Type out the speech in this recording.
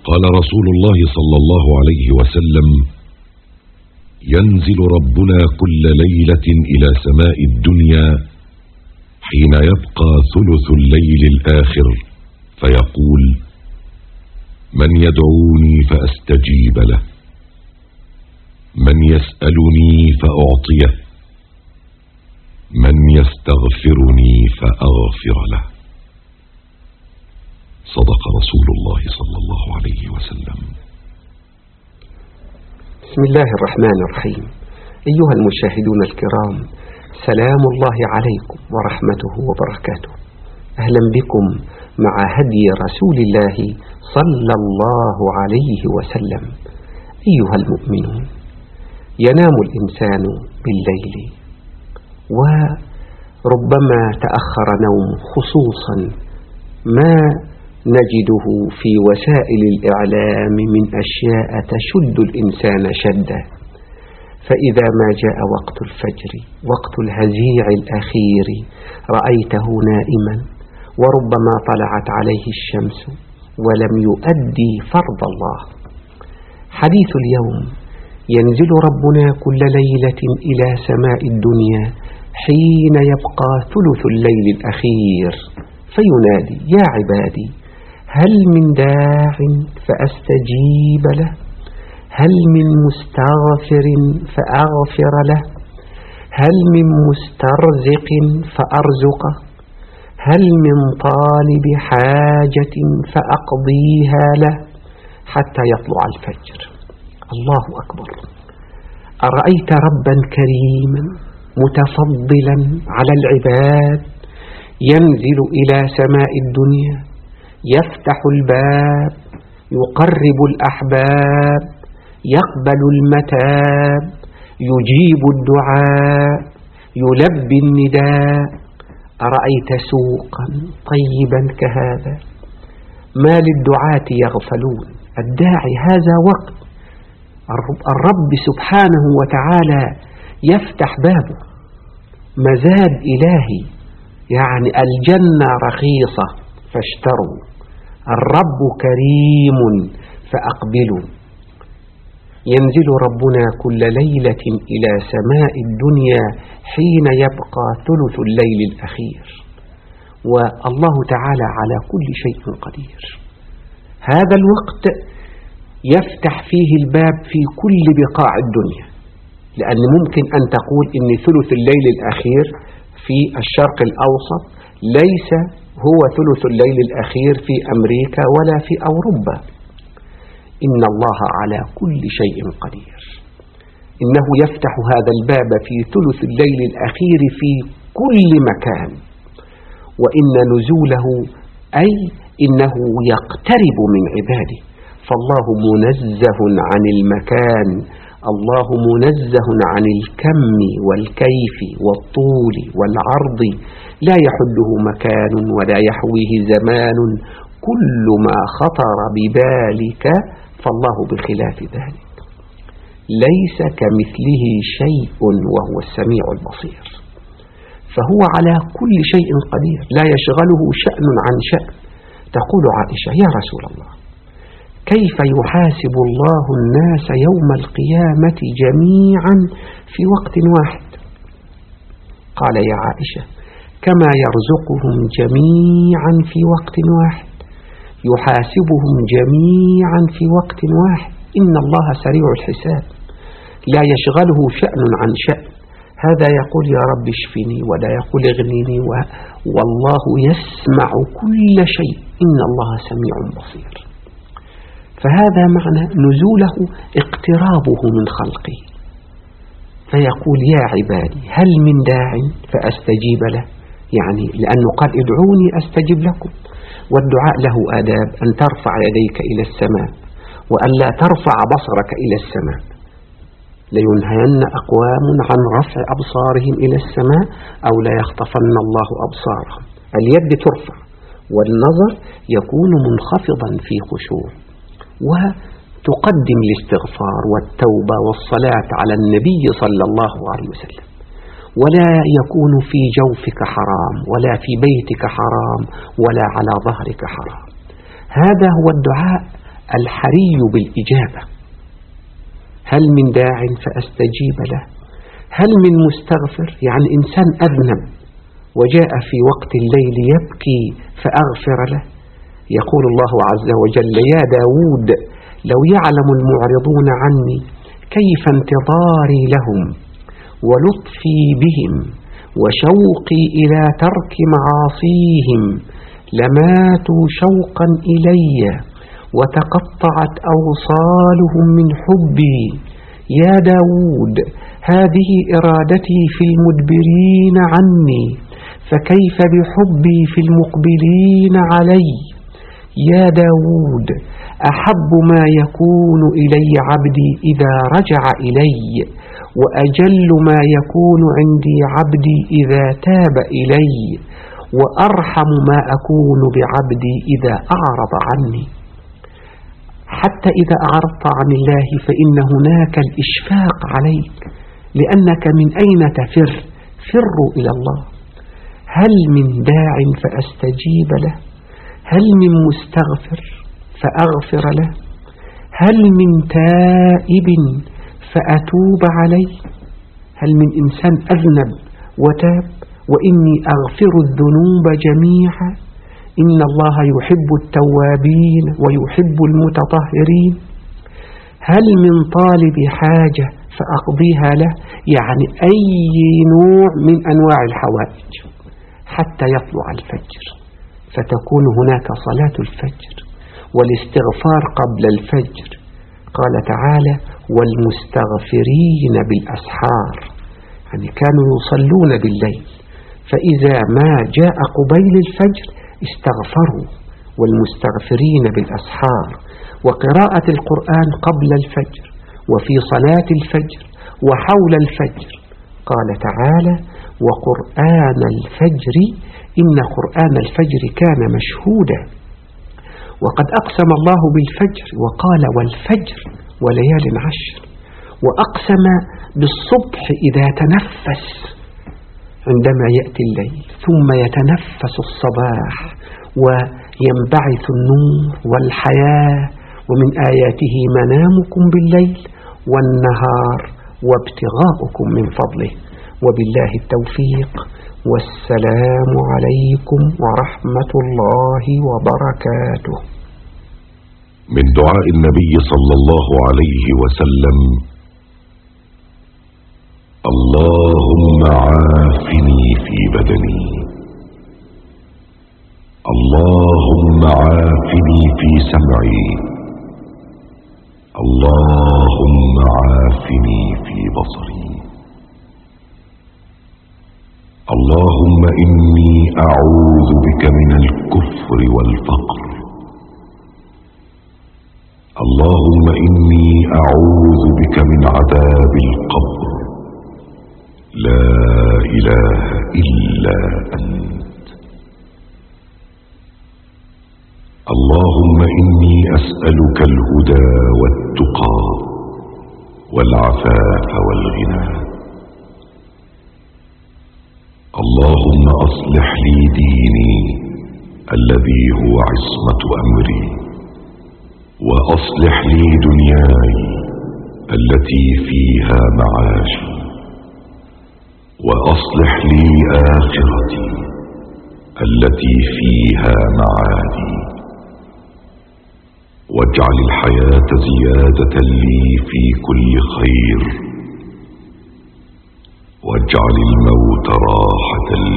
قال رسول الله صلى الله عليه وسلم: ينزل ربنا كل ليلة إلى سماء الدنيا حين يبقى ثلث الليل الآخر فيقول: من يدعوني فأستجيب له، من يسألني فأعطيه، من يستغفرني فأغفر له. صدق رسول الله صلى الله عليه وسلم. بسم الله الرحمن الرحيم. أيها المشاهدون الكرام، سلام الله عليكم ورحمته وبركاته. أهلا بكم مع هدي رسول الله صلى الله عليه وسلم. أيها المؤمنون، ينام الإنسان بالليل وربما تأخر نوم، خصوصا ما نجده في وسائل الإعلام من أشياء تشد الإنسان شدة. فإذا ما جاء وقت الفجر، وقت الهزيع الأخير، رأيته نائما وربما طلعت عليه الشمس ولم يؤدي فرض الله. حديث اليوم: ينزل ربنا كل ليلة إلى سماء الدنيا حين يبقى ثلث الليل الأخير فينادي: يا عبادي، هل من داع فأستجيب له؟ هل من مستغفر فأغفر له؟ هل من مسترزق فأرزقه؟ هل من طالب حاجة فأقضيها له؟ حتى يطلع الفجر. الله أكبر. أرأيت ربا كريما متفضلا على العباد ينزل إلى سماء الدنيا، يفتح الباب، يقرب الأحباب، يقبل المتاب، يجيب الدعاء، يلبي النداء. أرأيت سوقا طيبا كهذا؟ ما للدعاة يغفلون؟ الداعي هذا وقت الرب سبحانه وتعالى يفتح بابه، مزاد إلهي، يعني الجنة رخيصة فاشتروا، الرب كريم فأقبلوا. ينزل ربنا كل ليلة إلى سماء الدنيا حين يبقى ثلث الليل الأخير، والله تعالى على كل شيء قدير. هذا الوقت يفتح فيه الباب في كل بقاع الدنيا، لأن ممكن أن تقول إن ثلث الليل الأخير في الشرق الأوسط ليس هو ثلث الليل الأخير في أمريكا ولا في أوروبا. إن الله على كل شيء قدير. إنه يفتح هذا الباب في ثلث الليل الأخير في كل مكان، وإن نزوله أي إنه يقترب من عباده. فالله منزه عن المكان، الله منزه عن الكم والكيف والطول والعرض، لا يحده مكان ولا يحويه زمان. كل ما خطر ببالك فالله بخلاف ذلك، ليس كمثله شيء وهو السميع البصير. فهو على كل شيء قدير، لا يشغله شأن عن شأن. تقول عائشة: يا رسول الله، كيف يحاسب الله الناس يوم القيامة جميعا في وقت واحد؟ قال: يا عائشة، كما يرزقهم جميعا في وقت واحد يحاسبهم جميعا في وقت واحد. إن الله سريع الحساب، لا يشغله شأن عن شأن. هذا يقول: يا رب اشفني، ولا يقول اغنيني، والله يسمع كل شيء. إن الله سميع بصير. فهذا معنى نزوله، اقترابه من خلقه. فيقول: يا عبادي، هل من داع فأستجيب له؟ يعني لأنه قال: ادعوني أستجب لكم. والدعاء له آداب: أن ترفع يديك إلى السماء، وأن لا ترفع بصرك إلى السماء. لينهين أقوام عن رفع أبصارهم إلى السماء أو لا يخطفن الله أبصارهم. اليد ترفع والنظر يكون منخفضا في خشوع، وتقدم الاستغفار والتوبة والصلاة على النبي صلى الله عليه وسلم. ولا يكون في جوفك حرام، ولا في بيتك حرام، ولا على ظهرك حرام. هذا هو الدعاء الحري بالإجابة. هل من داع فأستجيب له؟ هل من مستغفر؟ يعني إنسان أذنب وجاء في وقت الليل يبكي فأغفر له. يقول الله عز وجل: يا داود لو يعلم المعرضون عني كيف انتظاري لهم ولطفي بهم وشوقي إلى ترك معاصيهم لماتوا شوقا إلي وتقطعت أوصالهم من حبي. يا داود هذه إرادتي في المدبرين عني، فكيف بحبي في المقبلين علي؟ يا داود أحب ما يكون إلي عبدي إذا رجع إلي، وأجل ما يكون عندي عبدي إذا تاب إلي، وأرحم ما أكون بعبدي إذا أعرض عني. حتى إذا أعرضت عن الله فإن هناك الإشفاق عليك، لأنك من أين تفر؟ فروا إلى الله. هل من داع فأستجيب له؟ هل من مستغفر فأغفر له؟ هل من تائب فأتوب عليه؟ هل من إنسان أذنب وتاب؟ وإني أغفر الذنوب جميعا، إن الله يحب التوابين ويحب المتطهرين. هل من طالب حاجة فأقضيها له؟ يعني أي نوع من أنواع الحوائج حتى يطلع الفجر، فتكون هناك صلاة الفجر والاستغفار قبل الفجر. قال تعالى: والمستغفرين بالأسحار، يعني كانوا يصلون بالليل، فإذا ما جاء قبيل الفجر استغفروا. والمستغفرين بالأسحار، وقراءة القرآن قبل الفجر وفي صلاة الفجر وحول الفجر. قال تعالى: وقرآن الفجر إن قرآن الفجر كان مشهودا. وقد أقسم الله بالفجر وقال: والفجر وليال عشر. وأقسم بالصبح إذا تنفس عندما يأتي الليل، ثم يتنفس الصباح وينبعث النور والحياة. ومن آياته منامكم بالليل والنهار وابتغاؤكم من فضله. وبالله التوفيق، والسلام عليكم ورحمة الله وبركاته. من دعاء النبي صلى الله عليه وسلم: اللهم عافني في بدني، اللهم عافني في سمعي، اللهم عافني في بصري، اللهم إني أعوذ بك من الكفر والفقر، اللهم إني أعوذ بك من عذاب القبر، لا إله إلا أنت. اللهم إني أسألك الهدى والتقى والعفاف والغنى. اللهم أصلح لي ديني الذي هو عصمة أمري، وأصلح لي دنياي التي فيها معاشي، وأصلح لي آخرتي التي فيها معادي، واجعل الحياة زيادة لي في كل خير، واجعل الموت راحة